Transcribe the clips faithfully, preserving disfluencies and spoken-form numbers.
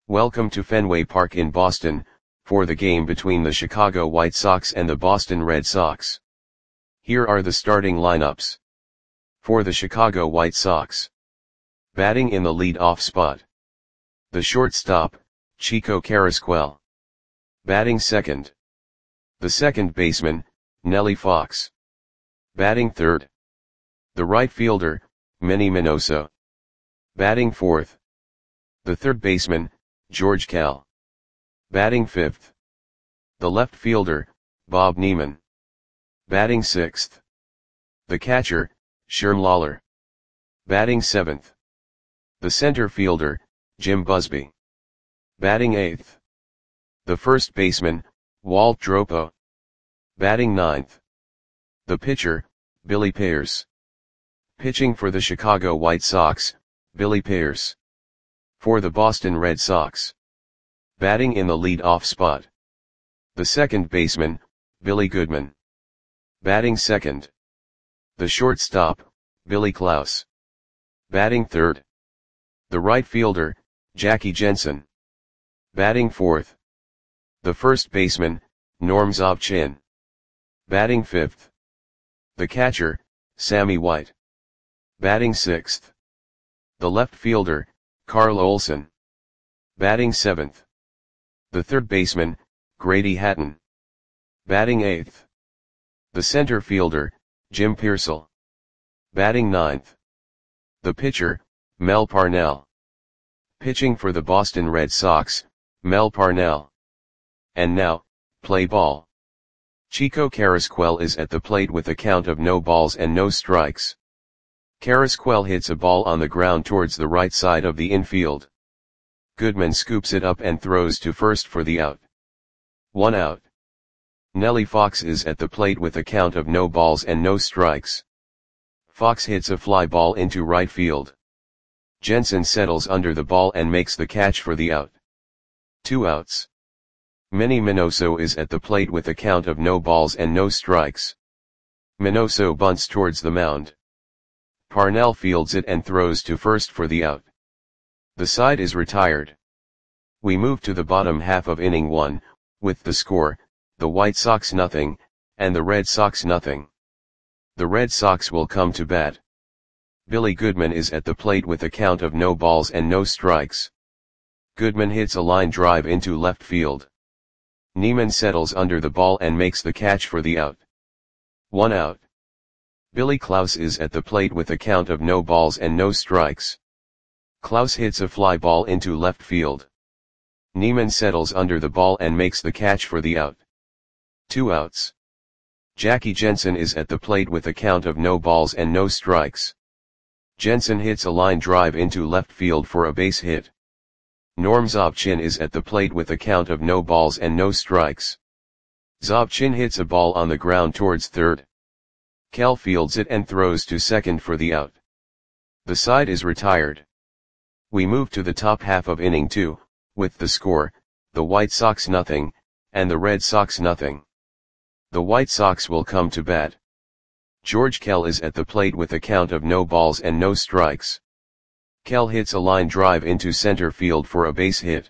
Welcome to Fenway Park in Boston, for the game between the Chicago White Sox and the Boston Red Sox. Here are the starting lineups. For the Chicago White Sox. Batting in the lead-off spot. The shortstop, Chico Carrasquel. Batting second. The second baseman, Nellie Fox. Batting third. The right fielder, Manny Minoso. Batting fourth. The third baseman, George Kell. Batting fifth. The left fielder, Bob Neiman. Batting sixth. The catcher, Sherm Lollar. Batting seventh. The center fielder, Jim Busby. Batting eighth. The first baseman, Walt Dropo. Batting ninth. The pitcher, Billy Pierce. Pitching for the Chicago White Sox, Billy Pierce. For the Boston Red Sox. Batting in the lead-off spot. The second baseman, Billy Goodman. Batting second. The shortstop, Billy Klaus. Batting third. The right fielder, Jackie Jensen. Batting fourth. The first baseman, Norm Zobchin. Batting fifth. The catcher, Sammy White. Batting sixth. The left fielder, Carl Olson. Batting seventh. The third baseman, Grady Hatton. Batting eighth. The center fielder, Jim Piersall. Batting ninth. The pitcher, Mel Parnell. Pitching for the Boston Red Sox, Mel Parnell. And now, play ball. Chico Carrasquel is at the plate with a count of no balls and no strikes. Carrasquel hits a ball on the ground towards the right side of the infield. Goodman scoops it up and throws to first for the out. One out. Nellie Fox is at the plate with a count of no balls and no strikes. Fox hits a fly ball into right field. Jensen settles under the ball and makes the catch for the out. Two outs. Manny Minoso is at the plate with a count of no balls and no strikes. Minoso bunts towards the mound. Parnell fields it and throws to first for the out. The side is retired. We move to the bottom half of inning one, with the score, the White Sox nothing, and the Red Sox nothing. The Red Sox will come to bat. Billy Goodman is at the plate with a count of no balls and no strikes. Goodman hits a line drive into left field. Neiman settles under the ball and makes the catch for the out. One out. Billy Klaus is at the plate with a count of no balls and no strikes. Klaus hits a fly ball into left field. Neiman settles under the ball and makes the catch for the out. Two outs. Jackie Jensen is at the plate with a count of no balls and no strikes. Jensen hits a line drive into left field for a base hit. Norm Zobchin is at the plate with a count of no balls and no strikes. Zobchin hits a ball on the ground towards third. Kell fields it and throws to second for the out. The side is retired. We move to the top half of inning two, with the score, the White Sox nothing, and the Red Sox nothing. The White Sox will come to bat. George Kell is at the plate with a count of no balls and no strikes. Kell hits a line drive into center field for a base hit.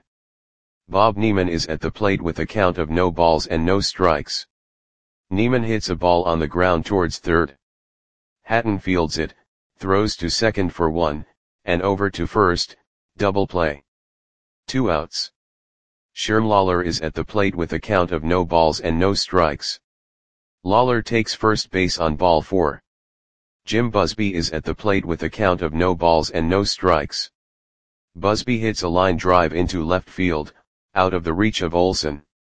Bob Neiman is at the plate with a count of no balls and no strikes. Neiman hits a ball on the ground towards third. Hatton fields it, throws to second for one, and over to first, double play. Two outs. Sherm Lollar is at the plate with a count of no balls and no strikes. Lollar takes first base on ball four. Jim Busby is at the plate with a count of no balls and no strikes. Busby hits a line drive into left field, out of the reach of Olson.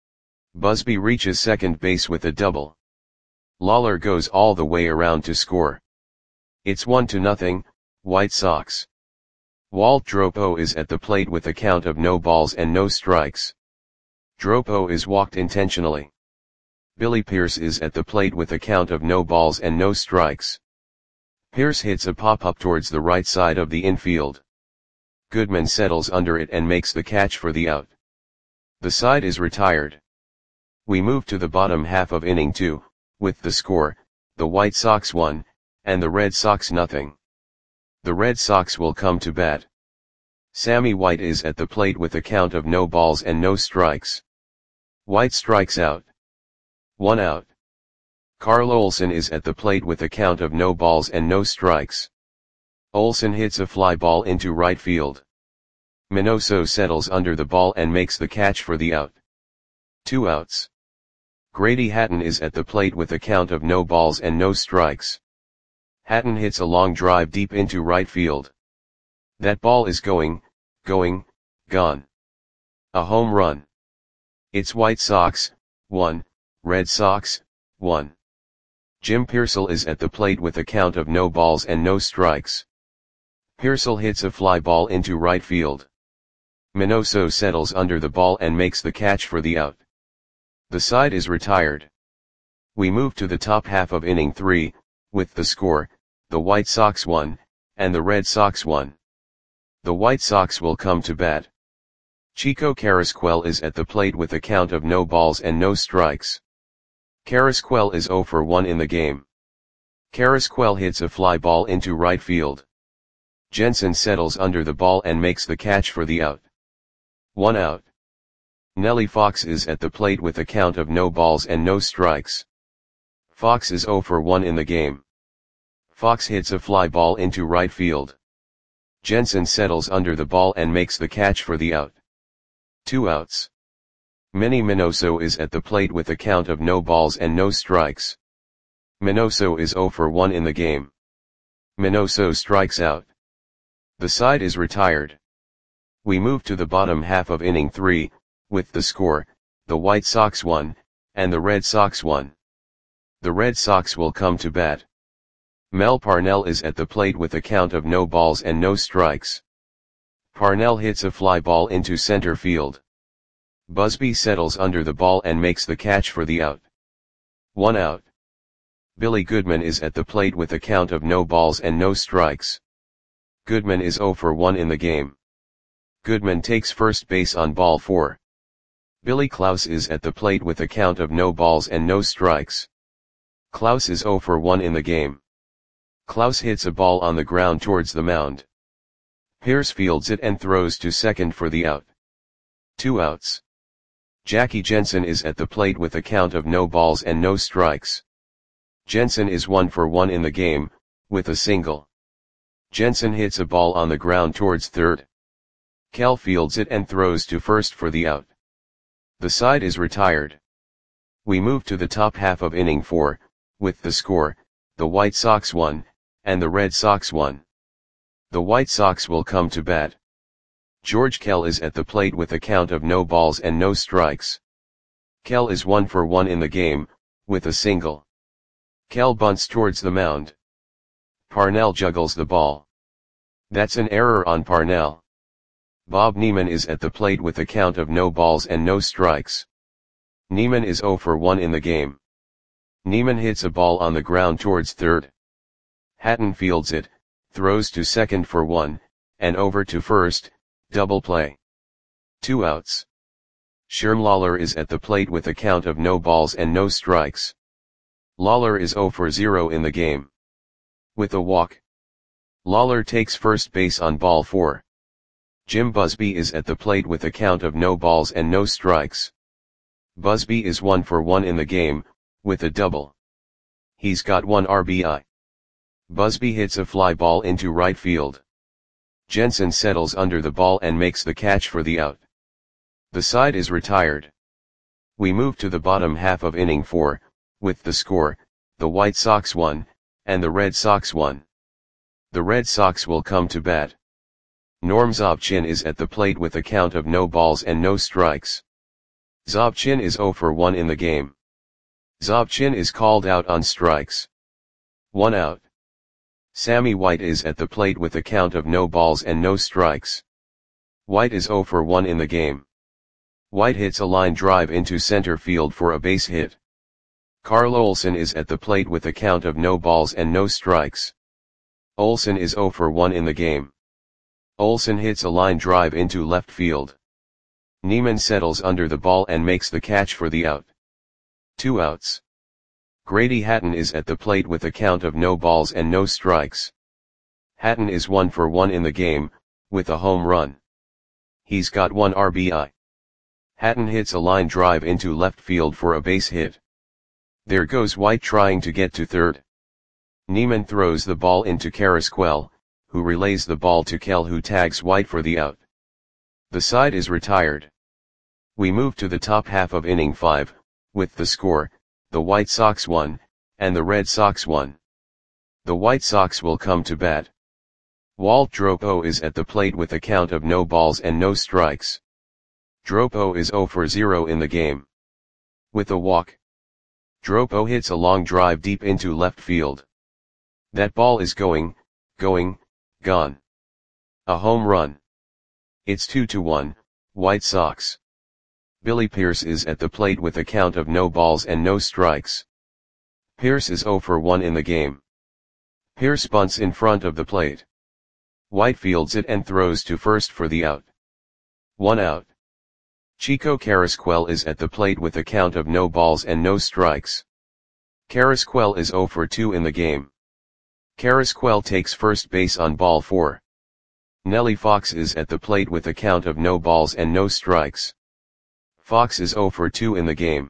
Busby reaches second base with a double. Lollar goes all the way around to score. It's one to nothing, White Sox. Walt Dropo is at the plate with a count of no balls and no strikes. Dropo is walked intentionally. Billy Pierce is at the plate with a count of no balls and no strikes. Pierce hits a pop-up towards the right side of the infield. Goodman settles under it and makes the catch for the out. The side is retired. We move to the bottom half of inning two, with the score, the White Sox one, and the Red Sox nothing. The Red Sox will come to bat. Sammy White is at the plate with a count of no balls and no strikes. White strikes out. One out. Carl Olson is at the plate with a count of no balls and no strikes. Olson hits a fly ball into right field. Minoso settles under the ball and makes the catch for the out. Two outs. Grady Hatton is at the plate with a count of no balls and no strikes. Hatton hits a long drive deep into right field. That ball is going, going, gone. A home run. It's White Sox, one, Red Sox, one. Jim Piersall is at the plate with a count of no balls and no strikes. Piersall hits a fly ball into right field. Minoso settles under the ball and makes the catch for the out. The side is retired. We move to the top half of inning three, with the score, the White Sox one, and the Red Sox one. The White Sox will come to bat. Chico Carrasquel is at the plate with a count of no balls and no strikes. Carrasquel is oh for one in the game. Carrasquel hits a fly ball into right field. Jensen settles under the ball and makes the catch for the out. One out. Nellie Fox is at the plate with a count of no balls and no strikes. Fox is oh for one in the game. Fox hits a fly ball into right field. Jensen settles under the ball and makes the catch for the out. Two outs. Manny Minoso is at the plate with a count of no balls and no strikes. Minoso is oh for one in the game. Minoso strikes out. The side is retired. We move to the bottom half of inning three, with the score, the White Sox one, and the Red Sox one. The Red Sox will come to bat. Mel Parnell is at the plate with a count of no balls and no strikes. Parnell hits a fly ball into center field. Busby settles under the ball and makes the catch for the out. One out. Billy Goodman is at the plate with a count of no balls and no strikes. Goodman is oh for one in the game. Goodman takes first base on ball four. Billy Klaus is at the plate with a count of no balls and no strikes. Klaus is oh for one in the game. Klaus hits a ball on the ground towards the mound. Pierce fields it and throws to second for the out. Two outs. Jackie Jensen is at the plate with a count of no balls and no strikes. Jensen is one for one in the game, with a single. Jensen hits a ball on the ground towards third. Kell fields it and throws to first for the out. The side is retired. We move to the top half of inning four, with the score, the White Sox one, and the Red Sox one. The White Sox will come to bat. George Kell is at the plate with a count of no balls and no strikes. Kell is one for one in the game, with a single. Kell bunts towards the mound. Parnell juggles the ball. That's an error on Parnell. Bob Neiman is at the plate with a count of no balls and no strikes. Neiman is oh for one in the game. Neiman hits a ball on the ground towards third. Hatton fields it, throws to second for one, and over to first, double play. Two outs. Sherm Lawler is at the plate with a count of no balls and no strikes. Lawler is oh for zero in the game. With a walk. Lawler takes first base on ball four. Jim Busby is at the plate with a count of no balls and no strikes. Busby is one for one in the game, with a double. He's got one R B I. Busby hits a fly ball into right field. Jensen settles under the ball and makes the catch for the out. The side is retired. We move to the bottom half of inning four, with the score, the White Sox one, and the Red Sox one. The Red Sox will come to bat. Norm Zobchin is at the plate with a count of no balls and no strikes. Zobchin is oh for one in the game. Zobchin is called out on strikes. One out. Sammy White is at the plate with a count of no balls and no strikes. White is oh for one in the game. White hits a line drive into center field for a base hit. Carl Olson is at the plate with a count of no balls and no strikes. Olson is oh for one in the game. Olson hits a line drive into left field. Neiman settles under the ball and makes the catch for the out. Two outs. Grady Hatton is at the plate with a count of no balls and no strikes. Hatton is one for one in the game, with a home run. He's got one R B I. Hatton hits a line drive into left field for a base hit. There goes White trying to get to third. Neiman throws the ball into Carrasquel, who relays the ball to Kell, who tags White for the out. The side is retired. We move to the top half of inning five, with the score, the White Sox one, and the Red Sox one. The White Sox will come to bat. Walt Dropo is at the plate with a count of no balls and no strikes. Dropo is zero for zero in the game. With a walk, Dropo hits a long drive deep into left field. That ball is going, going, gone. A home run. It's two to one, White Sox. Billy Pierce is at the plate with a count of no balls and no strikes. Pierce is zero for one in the game. Pierce bunts in front of the plate. White fields it and throws to first for the out. One out. Chico Carrasquel is at the plate with a count of no balls and no strikes. Carrasquel is zero for two in the game. Carrasquel takes first base on ball four. Nellie Fox is at the plate with a count of no balls and no strikes. Fox is zero for two in the game.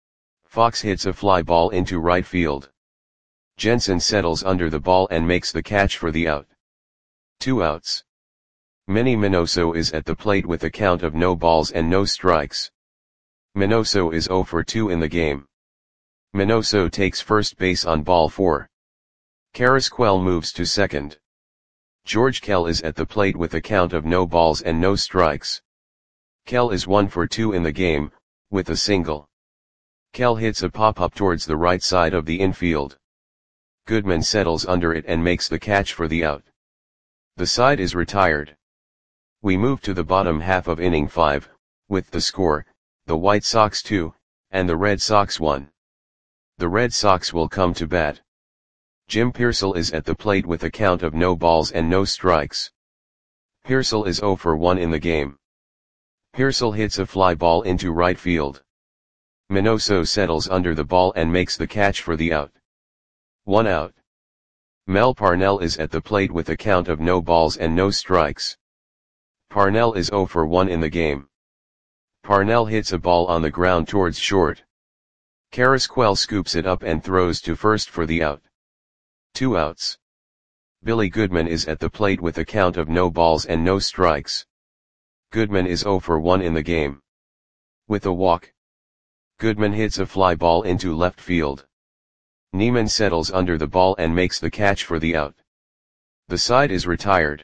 Fox hits a fly ball into right field. Jensen settles under the ball and makes the catch for the out. Two outs. Manny Minoso is at the plate with a count of no balls and no strikes. Minoso is zero for two in the game. Minoso takes first base on ball four. Carrasquel moves to second. George Kell is at the plate with a count of no balls and no strikes. Kell is one for two in the game, with a single. Kell hits a pop-up towards the right side of the infield. Goodman settles under it and makes the catch for the out. The side is retired. We move to the bottom half of inning five, with the score, the White Sox two, and the Red Sox one. The Red Sox will come to bat. Jim Piersall is at the plate with a count of no balls and no strikes. Piersall is zero for one in the game. Piersall hits a fly ball into right field. Minoso settles under the ball and makes the catch for the out. One out. Mel Parnell is at the plate with a count of no balls and no strikes. Parnell is zero for one in the game. Parnell hits a ball on the ground towards short. Carrasquel scoops it up and throws to first for the out. Two outs. Billy Goodman is at the plate with a count of no balls and no strikes. Goodman is zero for one in the game. With a walk, Goodman hits a fly ball into left field. Neiman settles under the ball and makes the catch for the out. The side is retired.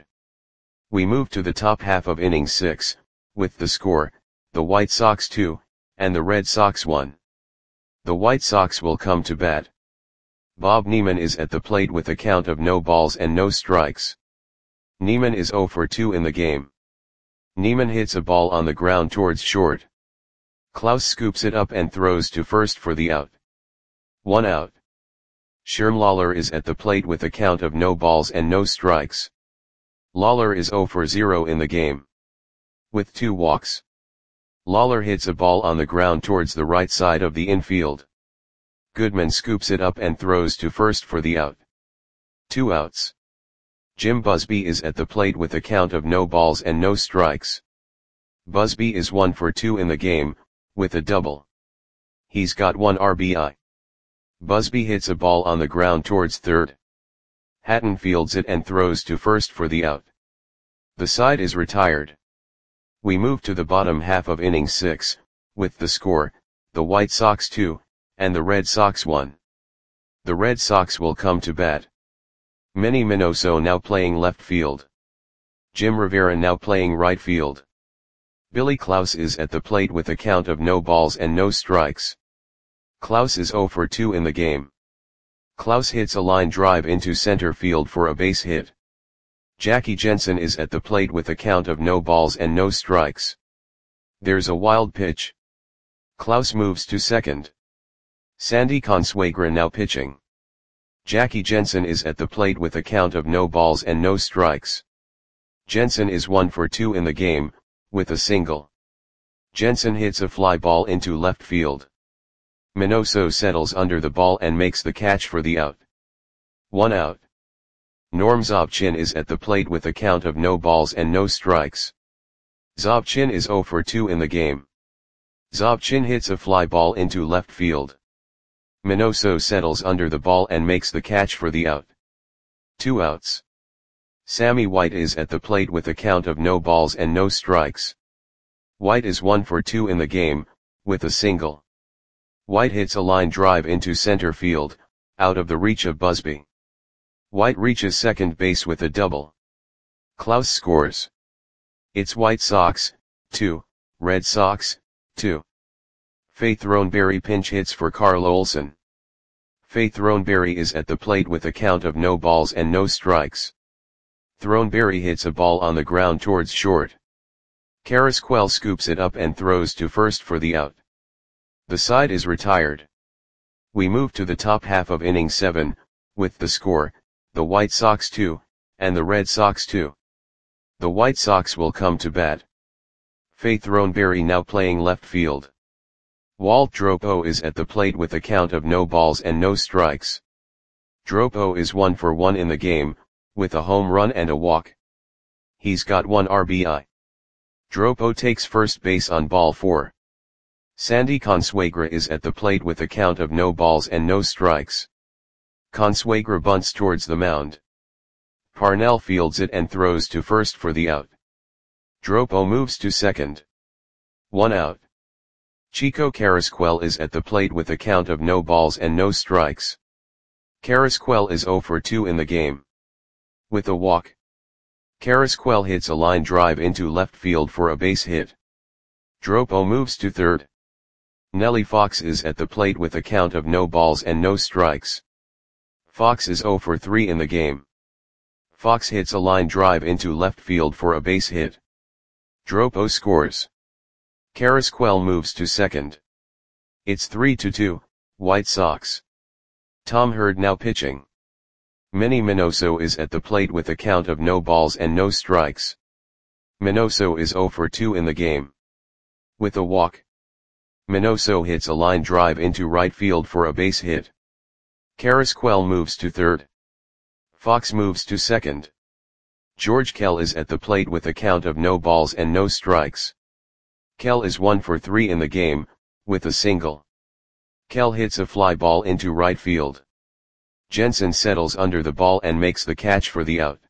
We move to the top half of inning six, with the score, the White Sox two, and the Red Sox one. The White Sox will come to bat. Bob Neiman is at the plate with a count of no balls and no strikes. Neiman is zero for two in the game. Neiman hits a ball on the ground towards short. Klaus scoops it up and throws to first for the out. One out. Sherm Lawler is at the plate with a count of no balls and no strikes. Lawler is zero for zero in the game. With two walks, Lawler hits a ball on the ground towards the right side of the infield. Goodman scoops it up and throws to first for the out. Two outs. Jim Busby is at the plate with a count of no balls and no strikes. Busby is one for two in the game, with a double. He's got one R B I. Busby hits a ball on the ground towards third. Hatton fields it and throws to first for the out. The side is retired. We move to the bottom half of inning six, with the score, the White Sox two, and the Red Sox one. The Red Sox will come to bat. Manny Minoso now playing left field. Jim Rivera now playing right field. Billy Klaus is at the plate with a count of no balls and no strikes. Klaus is zero for two in the game. Klaus hits a line drive into center field for a base hit. Jackie Jensen is at the plate with a count of no balls and no strikes. There's a wild pitch. Klaus moves to second. Sandy Consuegra now pitching. Jackie Jensen is at the plate with a count of no balls and no strikes. Jensen is one for two in the game, with a single. Jensen hits a fly ball into left field. Minoso settles under the ball and makes the catch for the out. One out. Norm Zobchin is at the plate with a count of no balls and no strikes. Zobchin is zero for two in the game. Zobchin hits a fly ball into left field. Minoso settles under the ball and makes the catch for the out. Two outs. Sammy White is at the plate with a count of no balls and no strikes. White is one for two in the game, with a single. White hits a line drive into center field, out of the reach of Busby. White reaches second base with a double. Klaus scores. It's White Sox, two, Red Sox, two. Faith Throneberry pinch hits for Carl Olson. Faith Throneberry is at the plate with a count of no balls and no strikes. Throneberry hits a ball on the ground towards short. Carrasquel scoops it up and throws to first for the out. The side is retired. We move to the top half of inning seven, with the score, the White Sox two, and the Red Sox two. The White Sox will come to bat. Faith Throneberry now playing left field. Walt Dropo is at the plate with a count of no balls and no strikes. Dropo is one for one in the game, with a home run and a walk. He's got one R B I. Dropo takes first base on ball four. Sandy Consuegra is at the plate with a count of no balls and no strikes. Consuegra bunts towards the mound. Parnell fields it and throws to first for the out. Dropo moves to second. One out. Chico Carrasquel is at the plate with a count of no balls and no strikes. Carrasquel is zero for two in the game. With a walk. Carrasquel hits a line drive into left field for a base hit. Dropo moves to third. Nellie Fox is at the plate with a count of no balls and no strikes. Fox is zero for three in the game. Fox hits a line drive into left field for a base hit. Dropo scores. Carrasquel moves to second. It's three to two, White Sox. Tom Hurd now pitching. Manny Minoso is at the plate with a count of no balls and no strikes. Minoso is zero for two in the game. With a walk. Minoso hits a line drive into right field for a base hit. Carrasquel moves to third. Fox moves to second. George Kell is at the plate with a count of no balls and no strikes. Kell is one for three in the game, with a single. Kell hits a fly ball into right field. Jensen settles under the ball and makes the catch for the out.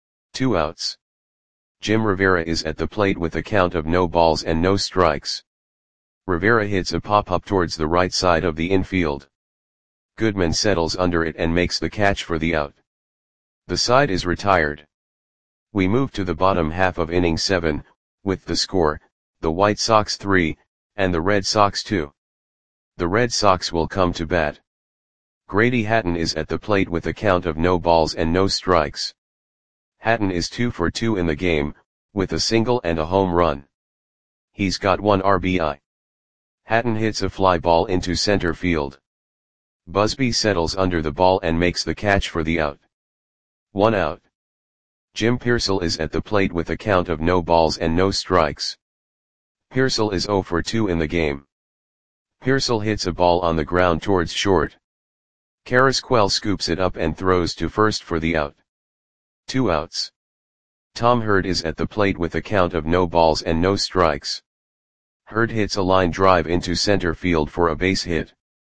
Two outs. Jim Rivera is at the plate with a count of no balls and no strikes. Rivera hits a pop-up towards the right side of the infield. Goodman settles under it and makes the catch for the out. The side is retired. We move to the bottom half of inning seven, with the score, the White Sox three, and the Red Sox two. The Red Sox will come to bat. Grady Hatton is at the plate with a count of no balls and no strikes. Hatton is two for two in the game, with a single and a home run. He's got one R B I. Hatton hits a fly ball into center field. Busby settles under the ball and makes the catch for the out. One out. Jim Pearsall is at the plate with a count of no balls and no strikes. Pearsall is zero for two in the game. Pearsall hits a ball on the ground towards short. Carrasquel scoops it up and throws to first for the out. Two outs. Tom Hurd is at the plate with a count of no balls and no strikes. Hurd hits a line drive into center field for a base hit.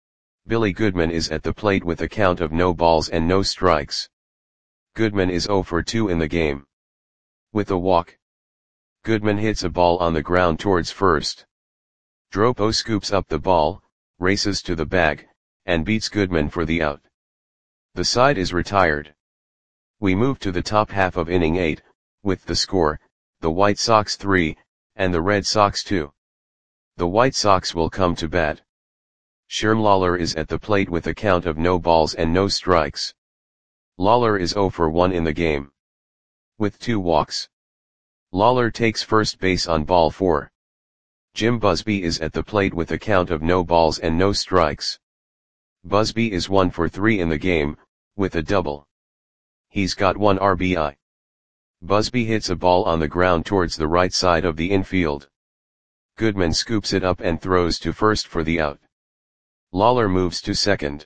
Billy Goodman is at the plate with a count of no balls and no strikes. Goodman is zero for two in the game. With a walk. Goodman hits a ball on the ground towards first. Dropo scoops up the ball, races to the bag, and beats Goodman for the out. The side is retired. We move to the top half of inning eight, with the score, the White Sox three, and the Red Sox two. The White Sox will come to bat. Sherm Lawler is at the plate with a count of no balls and no strikes. Lawler is zero for one in the game. With two walks. Lawler takes first base on ball four. Jim Busby is at the plate with a count of no balls and no strikes. Busby is one for three in the game, with a double. He's got one R B I. Busby hits a ball on the ground towards the right side of the infield. Goodman scoops it up and throws to first for the out. Lawler moves to second.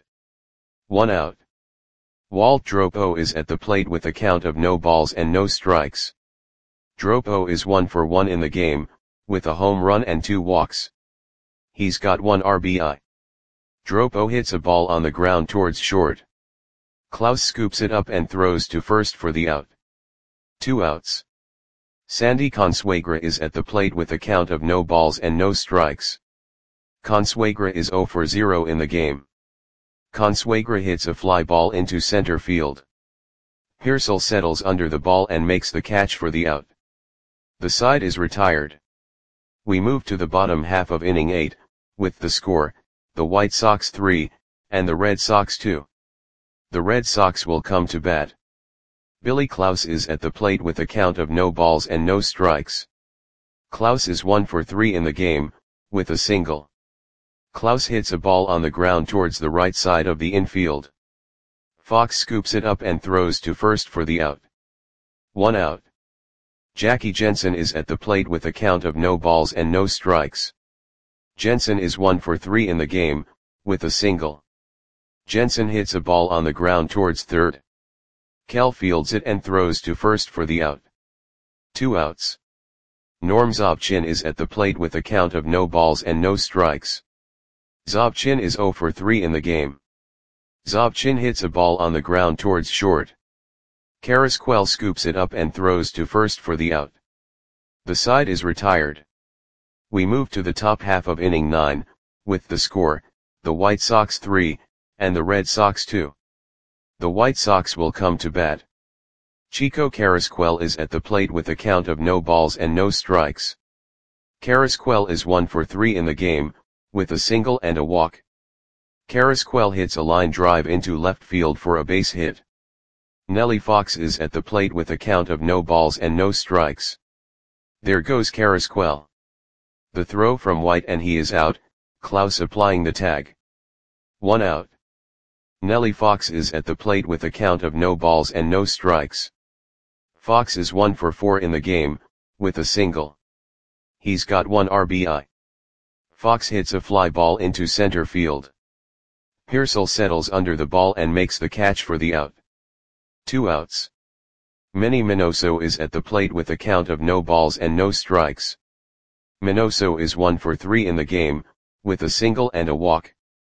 One out. Walt Dropo is at the plate with a count of no balls and no strikes. Dropo is one for one in the game, with a home run and two walks. He's got one R B I. Dropo hits a ball on the ground towards short. Klaus scoops it up and throws to first for the out. Two outs. Sandy Consuegra is at the plate with a count of no balls and no strikes. Consuegra is zero for zero in the game. Consuegra hits a fly ball into center field. Pearsall settles under the ball and makes the catch for the out. The side is retired. We move to the bottom half of inning eight, with the score, the White Sox three, and the Red Sox two. The Red Sox will come to bat. Billy Klaus is at the plate with a count of no balls and no strikes. Klaus is one for three in the game, with a single. Klaus hits a ball on the ground towards the right side of the infield. Fox scoops it up and throws to first for the out. One out. Jackie Jensen is at the plate with a count of no balls and no strikes. Jensen is one for three in the game, with a single. Jensen hits a ball on the ground towards third. Kell fields it and throws to first for the out. Two outs. Norm Zobchin is at the plate with a count of no balls and no strikes. Zobchin is zero for three in the game. Zobchin hits a ball on the ground towards short. Carrasquel scoops it up and throws to first for the out. The side is retired. We move to the top half of inning nine, with the score, the White Sox three, and the Red Sox two. The White Sox will come to bat. Chico Carrasquel is at the plate with a count of no balls and no strikes. Carrasquel is one for three in the game, with a single and a walk. Carrasquel hits a line drive into left field for a base hit. Nellie Fox is at the plate with a count of no balls and no strikes. There goes Carrasquel. The throw from White and he is out, Klaus applying the tag. One out. Nellie Fox is at the plate with a count of no balls and no strikes. Fox is one for four in the game, with a single. He's got one R B I. Fox hits a fly ball into center field. Pearsall settles under the ball and makes the catch for the out. Two outs. Manny Minoso is at the plate with a count of no balls and no strikes. Minoso is one for three in the game, with a single and a walk.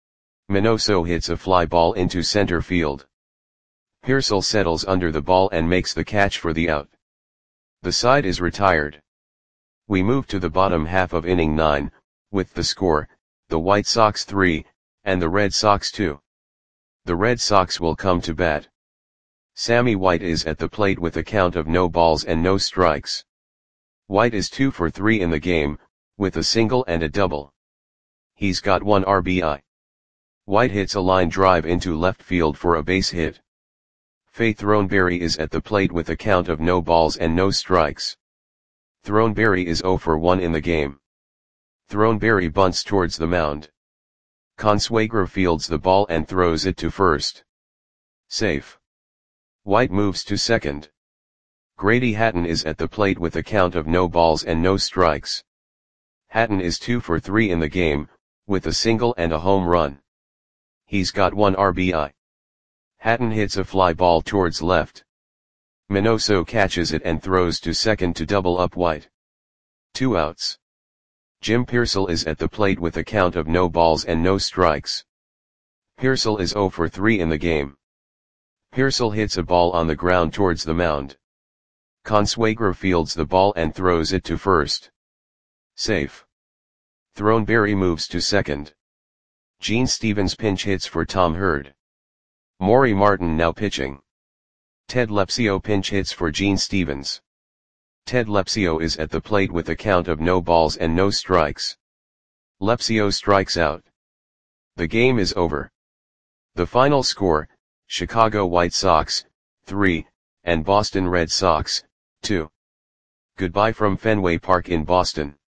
Minoso hits a fly ball into center field. Pearsall settles under the ball and makes the catch for the out. The side is retired. We move to the bottom half of inning nine, with the score, the White Sox three, and the Red Sox two. The Red Sox will come to bat. Sammy White is at the plate with a count of no balls and no strikes. White is two for three in the game, with a single and a double. He's got one R B I. White hits a line drive into left field for a base hit. Faye Throneberry is at the plate with a count of no balls and no strikes. Throneberry is zero for one in the game. Throneberry bunts towards the mound. Consuegra fields the ball and throws it to first. Safe. White moves to second. Grady Hatton is at the plate with a count of no balls and no strikes. Hatton is two for three in the game, with a single and a home run. He's got one R B I. Hatton hits a fly ball towards left. Minoso catches it and throws to second to double up White. Two outs. Jim Pearsall is at the plate with a count of no balls and no strikes. Pearsall is zero for three in the game. Pearsall hits a ball on the ground towards the mound. Consuegra fields the ball and throws it to first. Safe. Throneberry moves to second. Gene Stevens pinch hits for Tom Hurd. Maury Martin now pitching. Ted Lepsio pinch hits for Gene Stevens. Ted Lepsio is at the plate with a count of no balls and no strikes. Lepsio strikes out. The game is over. The final score, Chicago White Sox, three, and Boston Red Sox, two. Goodbye from Fenway Park in Boston.